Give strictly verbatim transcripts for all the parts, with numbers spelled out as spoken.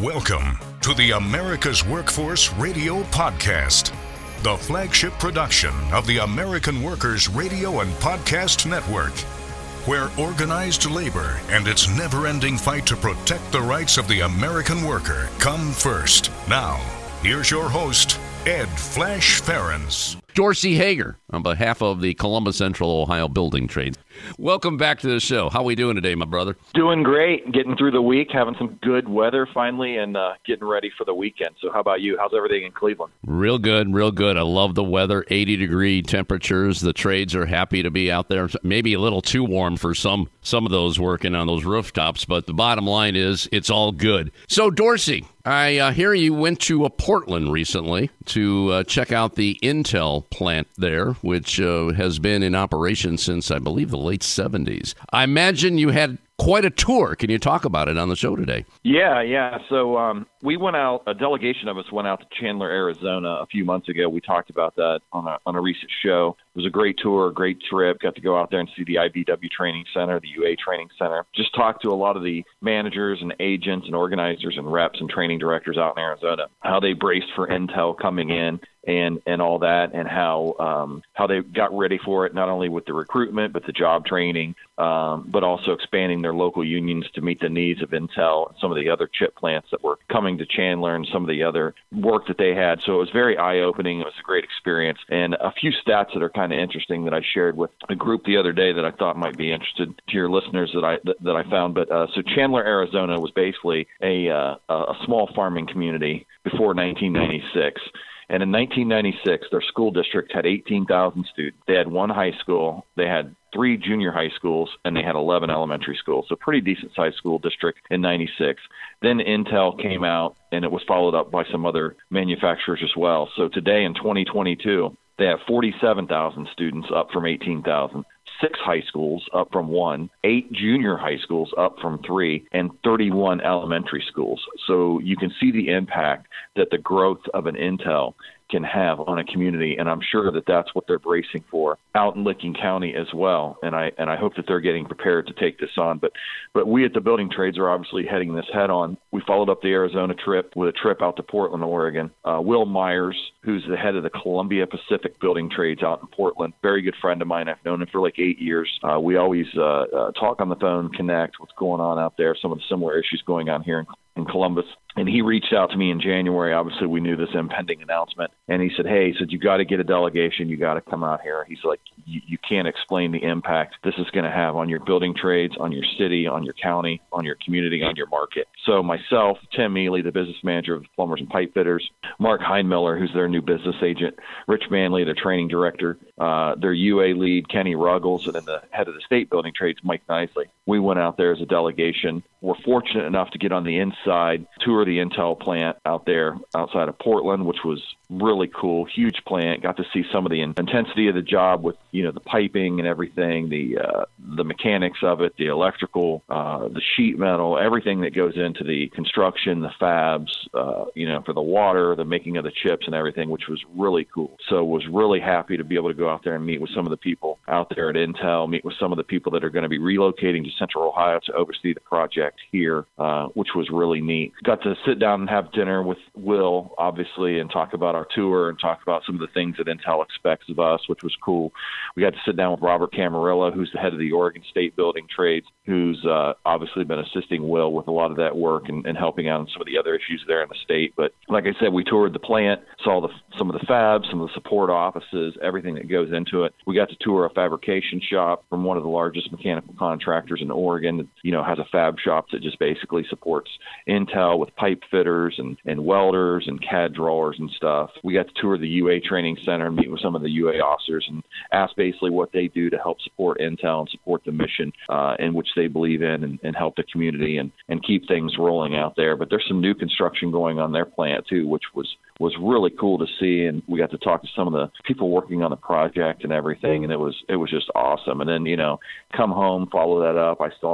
Welcome to the America's Workforce Radio Podcast, the flagship production of the American Workers Radio and Podcast Network, where organized labor and its never-ending fight to protect the rights of the American worker come first. Now, here's your host, Ed Flash Ferens. Dorsey Hager, on behalf of the Columbus Central Ohio Building Trades. Welcome back to the show. How are we doing today, my brother? Doing great. Getting through the week, having some good weather finally, and uh, getting ready for the weekend. So how about you? How's everything in Cleveland? Real good, real good. I love the weather, eighty-degree temperatures. The trades are happy to be out there. Maybe a little too warm for some, some of those working on those rooftops, but the bottom line is it's all good. So, Dorsey, I uh, hear you went to uh, Portland recently to uh, check out the Intel plant there, which uh, has been in operation since, I believe, the late seventies. I imagine you had quite a tour. Can you talk about it on the show today? Yeah, yeah. So um, we went out, a delegation of us went out to Chandler, Arizona a few months ago. We talked about that on a, on a recent show. It was a great tour, a great trip. Got to go out there and see the I B W Training Center, the U A Training Center. Just talked to a lot of the managers and agents and organizers and reps and training directors out in Arizona, how they braced for Intel coming in and and all that, and how um, how they got ready for it, not only with the recruitment, but the job training, um, but also expanding their local unions to meet the needs of Intel and some of the other chip plants that were coming to Chandler and some of the other work that they had. So it was very eye-opening. It was a great experience. And a few stats that are kind of interesting that I shared with a group the other day that I thought might be interested to your listeners that I that, that I found. But uh, so Chandler, Arizona was basically a uh, a small farming community before nineteen ninety-six. And in nineteen ninety-six, their school district had eighteen thousand students. They had one high school, they had three junior high schools, and they had eleven elementary schools. So pretty decent-sized school district in ninety-six. Then Intel came out, and it was followed up by some other manufacturers as well. So today in twenty twenty-two, they have forty-seven thousand students, up from eighteen thousand. Six high schools, up from one, eight junior high schools, up from three, and thirty-one elementary schools. So you can see the impact that the growth of an Intel can have on a community, and I'm sure that that's what they're bracing for out in Licking County as well. And I and I hope that they're getting prepared to take this on. But but we at the Building Trades are obviously heading this head on. We followed up the Arizona trip with a trip out to Portland, Oregon. Uh, Will Myers, who's the head of the Columbia Pacific Building Trades out in Portland, very good friend of mine. I've known him for like eight years. Uh, we always uh, uh, talk on the phone, connect, what's going on out there, some of the similar issues going on here in in Columbus. And he reached out to me in January. Obviously, we knew this impending announcement. And he said, hey, he said, you got to get a delegation. You got to come out here. He's like, you, you can't explain the impact this is going to have on your building trades, on your city, on your county, on your community, on your market. So myself, Tim Mealy, the business manager of the Plumbers and Pipe Fitters, Mark Heinmiller, who's their new business agent, Rich Manley, their training director, uh, their U A lead, Kenny Ruggles, and then the head of the state building trades, Mike Nicely. We went out there as a delegation. We're fortunate enough to get on the inside, tour the Intel plant out there outside of Portland, which was really cool, huge plant. Got to see some of the intensity of the job with, you know, the piping and everything, the uh, the mechanics of it, the electrical, uh, the sheet metal, everything that goes into the construction, the fabs, uh, you know, for the water, the making of the chips and everything, which was really cool. So was really happy to be able to go out there and meet with some of the people out there at Intel, meet with some of the people that are going to be relocating to Central Ohio to oversee the project here, uh, which was really neat. Got to sit down and have dinner with Will, obviously, and talk about our tour and talk about some of the things that Intel expects of us, which was cool. We got to sit down with Robert Camarilla, who's the head of the Oregon State Building Trades, who's uh, obviously been assisting Will with a lot of that work and, and helping out on some of the other issues there in the state. But like I said, we toured the plant, saw the, some of the fabs, some of the support offices, everything that goes into it. We got to tour a fabrication shop from one of the largest mechanical contractors in Oregon that, you know, has a fab shop that just basically supports Intel with pipe fitters and, and welders and C A D drawers and stuff. We got to tour the U A Training Center and meet with some of the U A officers and ask basically what they do to help support Intel and support the mission uh, in which they believe in and, and help the community and, and keep things rolling out there. But there's some new construction going on their plant too, which was was really cool to see. And we got to talk to some of the people working on the project and everything. And it was, it was just awesome. And then, you know, come home, follow that up. I saw that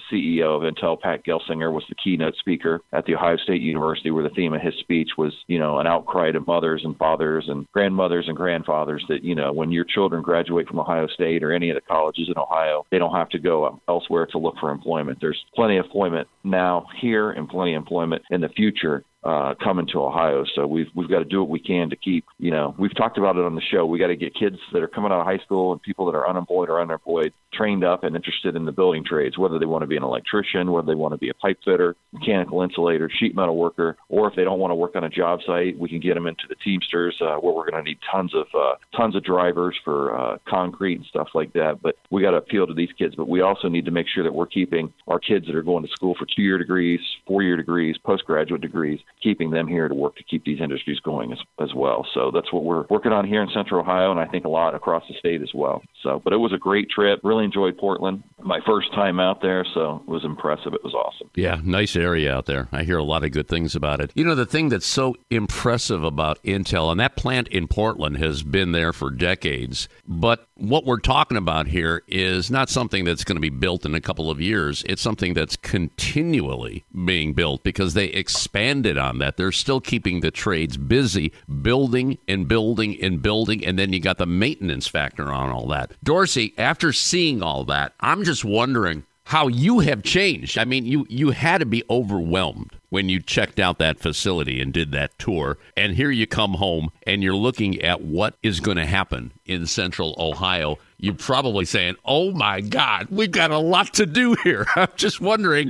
C E O of Intel, Pat Gelsinger, was the keynote speaker at the Ohio State University, where the theme of his speech was, you know, an outcry to mothers and fathers and grandmothers and grandfathers that, you know, when your children graduate from Ohio State or any of the colleges in Ohio, they don't have to go elsewhere to look for employment. There's plenty of employment now here and plenty of employment in the future uh, coming to Ohio. So we've we've got to do what we can to keep, you know, we've talked about it on the show. We got to get kids that are coming out of high school and people that are unemployed or underemployed trained up and interested in the building trades, whether they want to be an electrician, whether they want to be a pipe fitter, mechanical insulator, sheet metal worker, or if they don't want to work on a job site, we can get them into the Teamsters, uh, where we're going to need tons of uh, tons of drivers for uh, concrete and stuff like that. But we got to appeal to these kids. But we also need to make sure that we're keeping our kids that are going to school for two-year degrees, four-year degrees, postgraduate degrees, keeping them here to work to keep these industries going as, as well. So that's what we're working on here in Central Ohio, and I think a lot across the state as well. So, but it was a great trip. Really enjoyed Portland. My first time out there, so it was impressive. It was awesome. Yeah, nice area out there. I hear a lot of good things about it. You know, the thing that's so impressive about Intel, and that plant in Portland has been there for decades, but what we're talking about here is not something that's going to be built in a couple of years. It's something that's continually being built because they expanded on that. They're still keeping the trades busy, building and building and building, and then you got the maintenance factor on all that. Dorsey, after seeing all that, I'm just wondering how you have changed. I mean, you, you had to be overwhelmed when you checked out that facility and did that tour. And here you come home and you're looking at what is going to happen in Central Ohio. You're probably saying, oh, my God, we've got a lot to do here. I'm just wondering,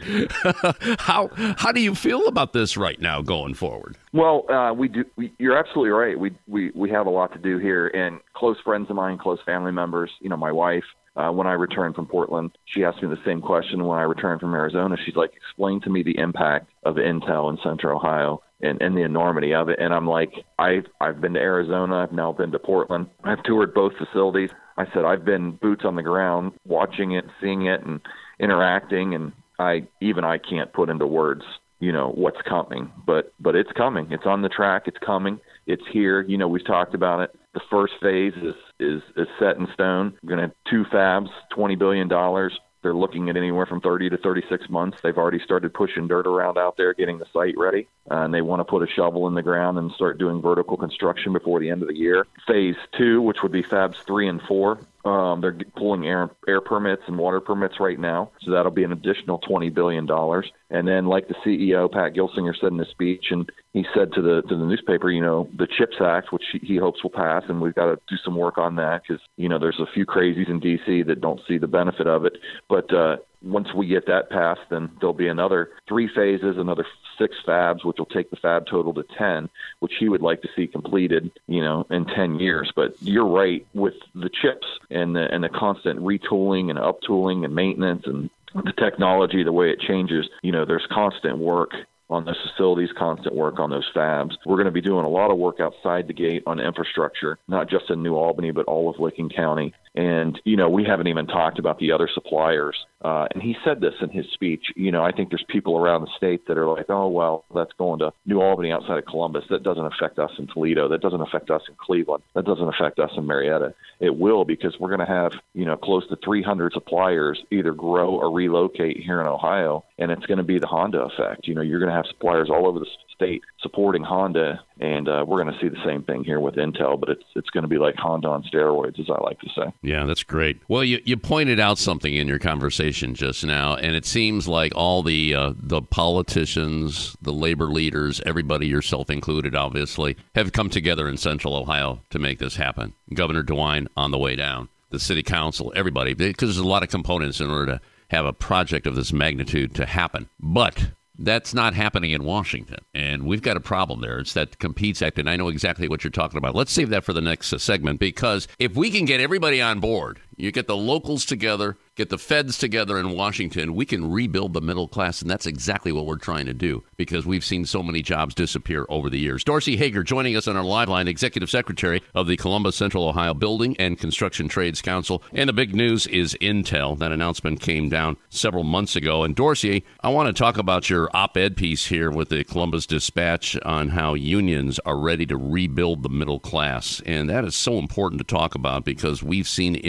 how how do you feel about this right now going forward? Well, uh, we do. We, you're absolutely right. We, we we have a lot to do here. And close friends of mine, close family members, you know, my wife, Uh, when I returned from Portland, she asked me the same question when I returned from Arizona. She's like, explain to me the impact of Intel in Central Ohio and, and the enormity of it. And I'm like, I've, I've been to Arizona. I've now been to Portland. I've toured both facilities. I said, I've been boots on the ground, watching it, seeing it, and interacting. And I even I can't put into words, you know, what's coming. But but it's coming. It's on the track. It's coming. It's here. You know, we've talked about it. The first phase is is, is set in stone. We're going to have two fabs, twenty billion dollars. They're looking at anywhere from thirty to thirty-six months. They've already started pushing dirt around out there, getting the site ready, uh, and they want to put a shovel in the ground and start doing vertical construction before the end of the year. Phase two, which would be fabs three and four, um, they're pulling air air permits and water permits right now, so that'll be an additional twenty billion dollars. And then, like the C E O, Pat Gelsinger, said in his speech, and he said to the to the newspaper, you know, the CHIPS Act, which he, he hopes will pass, and we've got to do some work on that because, you know, there's a few crazies in D C that don't see the benefit of it. But uh, once we get that passed, then there'll be another three phases, another six fabs, which will take the fab total to ten, which he would like to see completed, you know, in ten years. But you're right, with the chips and the, and the constant retooling and uptooling and maintenance and the technology, the way it changes, you know, there's constant work on those facilities, constant work on those fabs. We're going to be doing a lot of work outside the gate on infrastructure, not just in New Albany, but all of Licking County. And, you know, we haven't even talked about the other suppliers. Uh, and he said this in his speech. You know, I think there's people around the state that are like, oh, well, that's going to New Albany outside of Columbus. That doesn't affect us in Toledo. That doesn't affect us in Cleveland. That doesn't affect us in Marietta. It will, because we're going to have, you know, close to three hundred suppliers either grow or relocate here in Ohio. And it's going to be the Honda effect. You know, you're going to have suppliers all over the state supporting Honda. And uh, we're going to see the same thing here with Intel, but it's it's going to be like Honda on steroids, as I like to say. Yeah, that's great. Well, you, you pointed out something in your conversation just now, and it seems like all the uh, the politicians, the labor leaders, everybody, yourself included, obviously, have come together in Central Ohio to make this happen. Governor DeWine on the way down, the city council, everybody, because there's a lot of components in order to have a project of this magnitude to happen. But that's not happening in Washington, and we've got a problem there. It's that Competes Act, and I know exactly what you're talking about. Let's save that for the next uh, segment, because if we can get everybody on board, you get the locals together, get the feds together in Washington, we can rebuild the middle class, and that's exactly what we're trying to do, because we've seen so many jobs disappear over the years. Dorsey Hager joining us on our live line, Executive Secretary of the Columbus Central Ohio Building and Construction Trades Council. And the big news is Intel. That announcement came down several months ago. And Dorsey, I want to talk about your op-ed piece here with the Columbus Dispatch on how unions are ready to rebuild the middle class. And that is so important to talk about, because we've seen erosion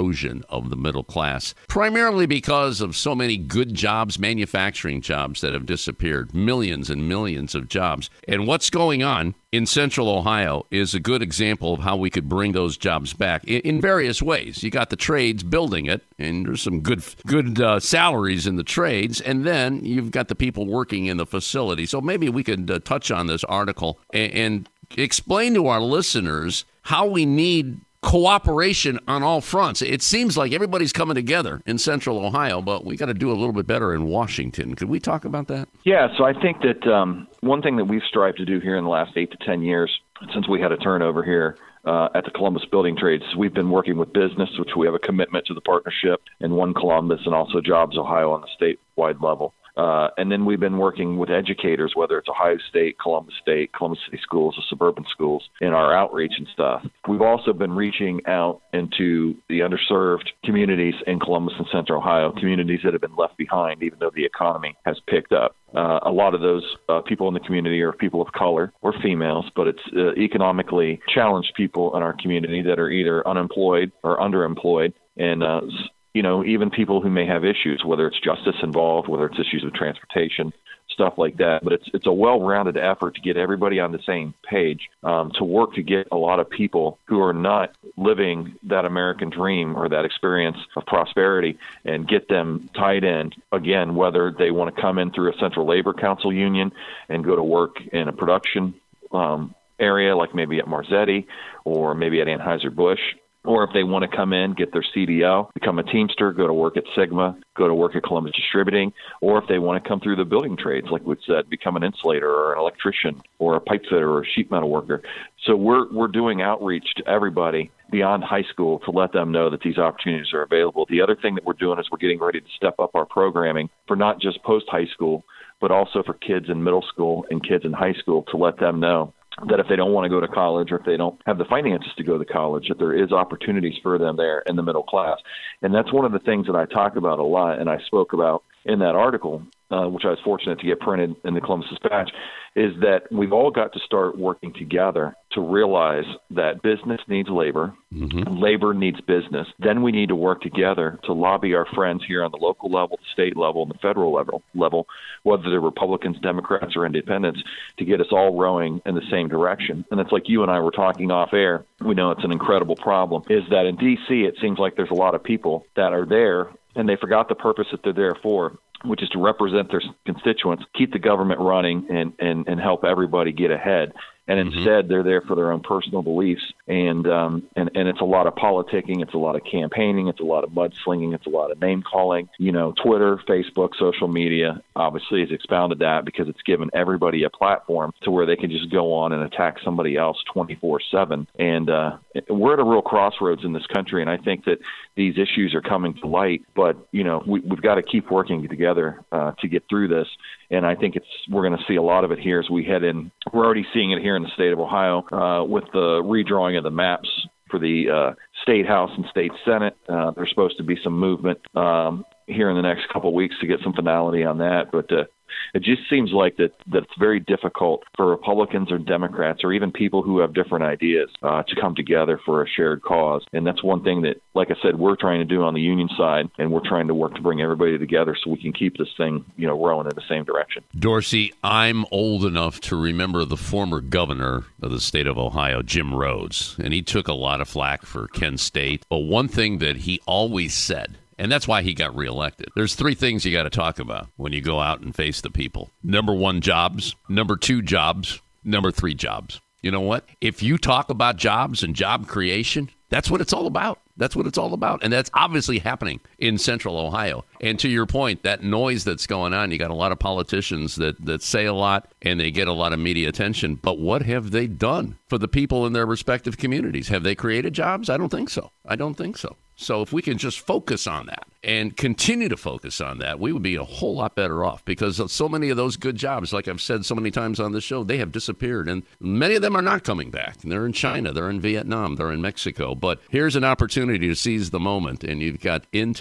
erosion of the middle class, primarily because of so many good jobs, manufacturing jobs that have disappeared, millions and millions of jobs. And what's going on in Central Ohio is a good example of how we could bring those jobs back in, in various ways. You got the trades building it, and there's some good good uh, salaries in the trades, and then you've got the people working in the facility. So maybe we could uh, touch on this article and, and explain to our listeners how we need cooperation on all fronts. It seems like everybody's coming together in Central Ohio, but we got to do a little bit better in Washington. Could we talk about that? Yeah, so I think that um, one thing that we've strived to do here in the last eight to ten years, since we had a turnover here uh, at the Columbus Building Trades, we've been working with business, which we have a commitment to the partnership, and One Columbus, and also Jobs Ohio on the statewide level. Uh, and then we've been working with educators, whether it's Ohio State, Columbus State, Columbus City Schools, or suburban schools, in our outreach and stuff. We've also been reaching out into the underserved communities in Columbus and Central Ohio, communities that have been left behind, even though the economy has picked up. Uh, a lot of those uh, people in the community are people of color or females, but it's uh, economically challenged people in our community that are either unemployed or underemployed, and uh, you know, even people who may have issues, whether it's justice involved, whether it's issues with transportation, stuff like that. But it's it's a well-rounded effort to get everybody on the same page, um, to work to get a lot of people who are not living that American dream or that experience of prosperity and get them tied in, again, whether they want to come in through a Central Labor Council union and go to work in a production um, area, like maybe at Marzetti or maybe at Anheuser-Busch, or if they want to come in, get their C D L, become a Teamster, go to work at Sigma, go to work at Columbus Distributing, or if they want to come through the building trades, like we said, become an insulator or an electrician or a pipe fitter or a sheet metal worker. So we're we're doing outreach to everybody beyond high school to let them know that these opportunities are available. The other thing that we're doing is we're getting ready to step up our programming for not just post-high school, but also for kids in middle school and kids in high school, to let them know that if they don't want to go to college, or if they don't have the finances to go to college, that there is opportunities for them there in the middle class. And that's one of the things that I talk about a lot, and I spoke about in that article, uh, which I was fortunate to get printed in the Columbus Dispatch, is that we've all got to start working together to realize that business needs labor, mm-hmm. labor needs business. Then we need to work together to lobby our friends here on the local level, the state level, and the federal level, level, whether they're Republicans, Democrats, or independents, to get us all rowing in the same direction. And it's like you and I were talking off air. We know it's an incredible problem, is that in D C it seems like there's a lot of people that are there and they forgot the purpose that they're there for, which is to represent their constituents, keep the government running, and, and, and help everybody get ahead. And instead, mm-hmm. they're there for their own personal beliefs. And, um, and and it's a lot of politicking. It's a lot of campaigning. It's a lot of mudslinging. It's a lot of name-calling. You know, Twitter, Facebook, social media obviously has expounded that because it's given everybody a platform to where they can just go on and attack somebody else twenty-four seven. And uh, we're at a real crossroads in this country, and I think that these issues are coming to light. But, you know, we, we've got to keep working together uh, to get through this. And I think it's we're going to see a lot of it here as we head in. We're already seeing it here in the state of Ohio uh, with the redrawing of the maps for the uh, state house and state senate. Uh, there's supposed to be some movement um, here in the next couple of weeks to get some finality on that. But uh, it just seems like that, that it's very difficult for Republicans or Democrats or even people who have different ideas uh, to come together for a shared cause. And that's one thing that, like I said, we're trying to do on the union side, and we're trying to work to bring everybody together so we can keep this thing, you know, rolling in the same direction. Dorsey, I'm old enough to remember the former governor of the state of Ohio, Jim Rhodes, and he took a lot of flack for Kent State. But one thing that he always said, and that's why he got reelected. There's three things you got to talk about when you go out and face the people. Number one, jobs. Number two, jobs. Number three, jobs. You know what? If you talk about jobs and job creation, that's what it's all about. That's what it's all about. And that's obviously happening in Central Ohio. And to your point, that noise that's going on, you got a lot of politicians that, that say a lot and they get a lot of media attention. But what have they done for the people in their respective communities? Have they created jobs? I don't think so. I don't think so. So if we can just focus on that and continue to focus on that, we would be a whole lot better off, because so many of those good jobs, like I've said so many times on the show, they have disappeared, and many of them are not coming back. They're in China, they're in Vietnam, they're in Mexico. But here's an opportunity to seize the moment, and you've got Intel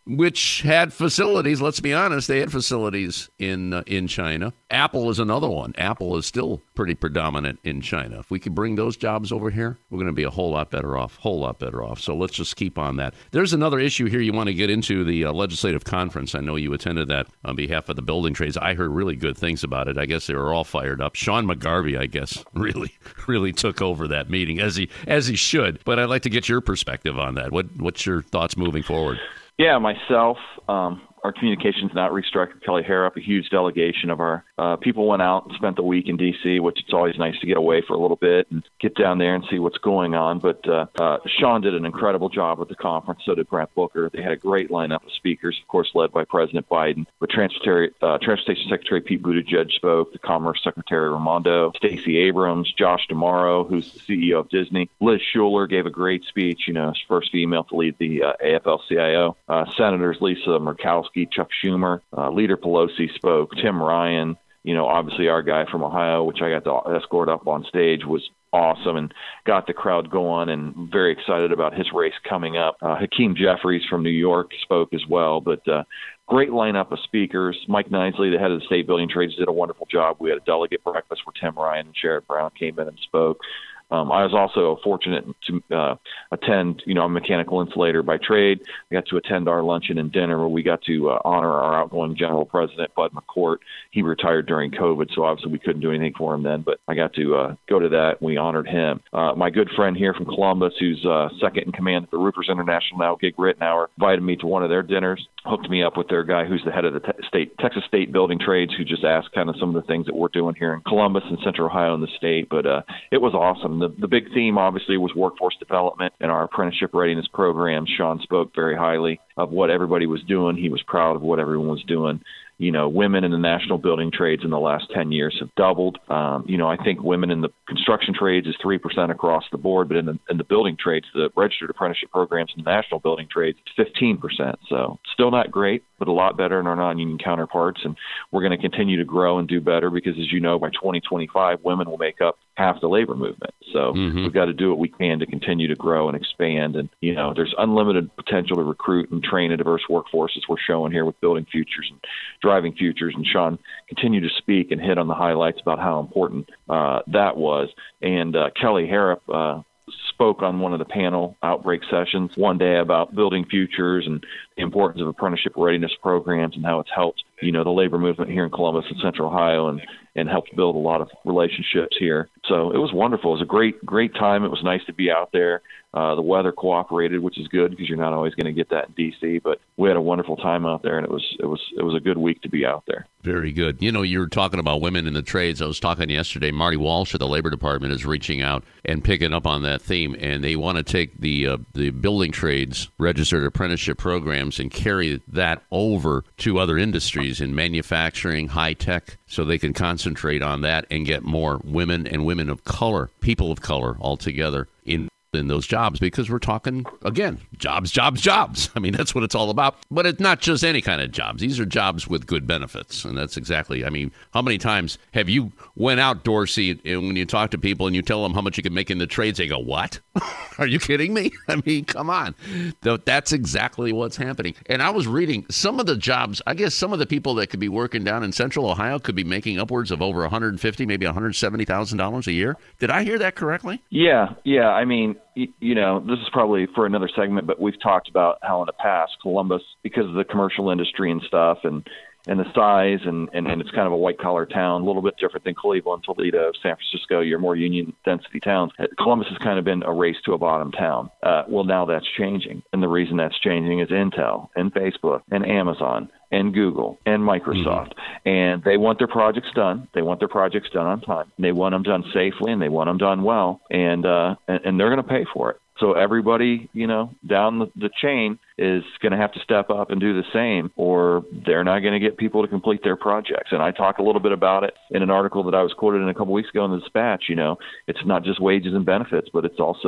which had facilities. Let's be honest, they had facilities in uh, in China. Apple is another one. Apple is still pretty predominant in China. If we could bring those jobs over here, we're going to be a whole lot better off, whole lot better off. So let's just keep on that. There's another issue here you want to get into, the uh, legislative conference. I know you attended that on behalf of the building trades. I heard really good things about it. I guess they were all fired up. Sean McGarvey, I guess, really, really took over that meeting, as he as he should. But I'd like to get your perspective on that. What What's your thoughts moving forward? Yeah, myself, um, our communications and outreach director, Kelly Harrop, a huge delegation of our uh, people went out and spent the week in D C, which it's always nice to get away for a little bit and get down there and see what's going on. But uh, uh, Sean did an incredible job at the conference. So did Brent Booker. They had a great lineup of speakers, of course, led by President Biden. But Transportation, uh, Transportation Secretary Pete Buttigieg spoke, the Commerce Secretary Raimondo, Stacey Abrams, Josh D'Amaro, who's the C E O of Disney. Liz Schuler gave a great speech, you know, first female to lead the uh, A F L C I O. Uh, Senators Lisa Murkowski, Chuck Schumer, uh, Leader Pelosi spoke, Tim Ryan, you know, obviously our guy from Ohio, which I got to escort up on stage, was awesome and got the crowd going and very excited about his race coming up. Uh, Hakeem Jeffries from New York spoke as well, but uh, great lineup of speakers. Mike Nisley, the head of the State Building Trades, did a wonderful job. We had a delegate breakfast where Tim Ryan and Sherrod Brown came in and spoke. Um, I was also fortunate to uh, attend, you know, I'm a mechanical insulator by trade. I got to attend our luncheon and dinner where we got to uh, honor our outgoing general president, Bud McCourt. He retired during COVID, so obviously we couldn't do anything for him then, but I got to uh, go to that, and we honored him. Uh, my good friend here from Columbus, who's uh, second in command at the Roofers International now, Gig Rittenauer, invited me to one of their dinners, hooked me up with their guy who's the head of the te- state Texas State Building Trades, who just asked kind of some of the things that we're doing here in Columbus and Central Ohio in the state. But uh, it was awesome. The, the big theme, obviously, was workforce development and our apprenticeship readiness program. Sean spoke very highly of what everybody was doing. He was proud of what everyone was doing. You know, women in the national building trades in the last ten years have doubled. Um, you know, I think women in the construction trades is three percent across the board, but in the, in the building trades, the registered apprenticeship programs in the national building trades, it's fifteen percent. So still not great, but a lot better than our non-union counterparts. And we're going to continue to grow and do better because, as you know, by twenty twenty-five, women will make up half the labor movement. So mm-hmm. we've got to do what we can to continue to grow and expand. And, you know, there's unlimited potential to recruit and train a diverse workforce, as we're showing here with Building Futures and Driving Futures. And Sean continued to speak and hit on the highlights about how important uh, that was. And uh, Kelly Harrop uh, spoke on one of the panel outbreak sessions one day about Building Futures and the importance of apprenticeship readiness programs and how it's helped, you know, the labor movement here in Columbus and Central Ohio and, and helped build a lot of relationships here. So it was wonderful. It was a great, great time. It was nice to be out there. Uh, the weather cooperated, which is good because you're not always going to get that in D C, but we had a wonderful time out there, and it was it was it was a good week to be out there. Very good. You know, you were talking about women in the trades. I was talking yesterday. Marty Walsh of the Labor Department is reaching out and picking up on that theme, and they want to take the uh, the building trades registered apprenticeship programs and carry that over to other industries in manufacturing, high tech, so they can concentrate on that and get more women and women of color, people of color altogether in in those jobs, because we're talking, again, jobs, jobs, jobs. I mean, that's what it's all about. But it's not just any kind of jobs. These are jobs with good benefits. And that's exactly, I mean, how many times have you went out, Dorsey, and when you talk to people and you tell them how much you can make in the trades, they go, what? Are you kidding me? I mean, come on. That's exactly what's happening. And I was reading some of the jobs, I guess some of the people that could be working down in Central Ohio could be making upwards of over one hundred fifty thousand dollars, maybe one hundred seventy thousand dollars a year. Did I hear that correctly? Yeah, yeah. I mean, you know, this is probably for another segment, but we've talked about how in the past Columbus, because of the commercial industry and stuff and, and the size and, and, and it's kind of a white-collar town, a little bit different than Cleveland, Toledo, San Francisco, your more union density towns. Columbus has kind of been a race to a bottom town. Uh, well, now that's changing. And the reason that's changing is Intel and Facebook and Amazon and Google and Microsoft. Mm-hmm. And they want their projects done. They want their projects done on time. They want them done safely, and they want them done well. And uh, and, and they're going to pay for it. So everybody, you know, down the, the chain is going to have to step up and do the same, or they're not going to get people to complete their projects. And I talk a little bit about it in an article that I was quoted in a couple weeks ago in the Dispatch. You know, it's not just wages and benefits, but it's also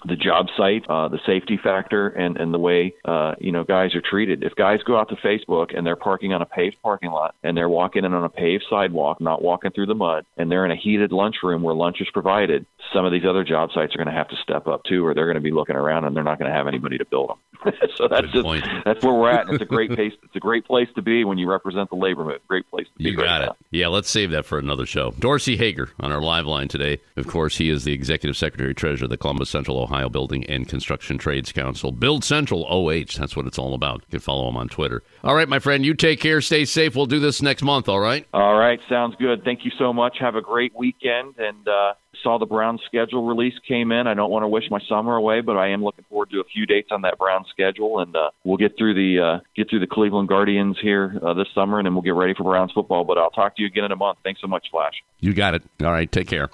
the job site, uh, the safety factor, and, and the way, uh, you know, guys are treated. If guys go out to Facebook and they're parking on a paved parking lot and they're walking in on a paved sidewalk, not walking through the mud, and they're in a heated lunchroom where lunch is provided, some of these other job sites are going to have to step up too, or they're going to be looking around and they're not going to have anybody to build them. So that's Good just point. that's where we're at. And it's a great place. It's a great place to be when you represent the labor movement. Great place to be. You got right it. now. Yeah, let's save that for another show. Dorsey Hager on our live line today. Of course, he is the Executive Secretary Treasurer of the Columbus Central Ohio Building and Construction Trades Council. Build Central O H. That's what it's all about. You can follow him on Twitter. All right, my friend, you take care. Stay safe. We'll do this next month, all right? All right. Sounds good. Thank you so much. Have a great weekend. And uh, saw the Browns schedule release came in. I don't want to wish my summer away, but I am looking forward to a few dates on that Browns schedule. And uh, we'll get through the uh, get through the Cleveland Guardians here uh, this summer, and then we'll get ready for Browns football. But I'll talk to you again in a month. Thanks so much, Flash. You got it. All right, take care.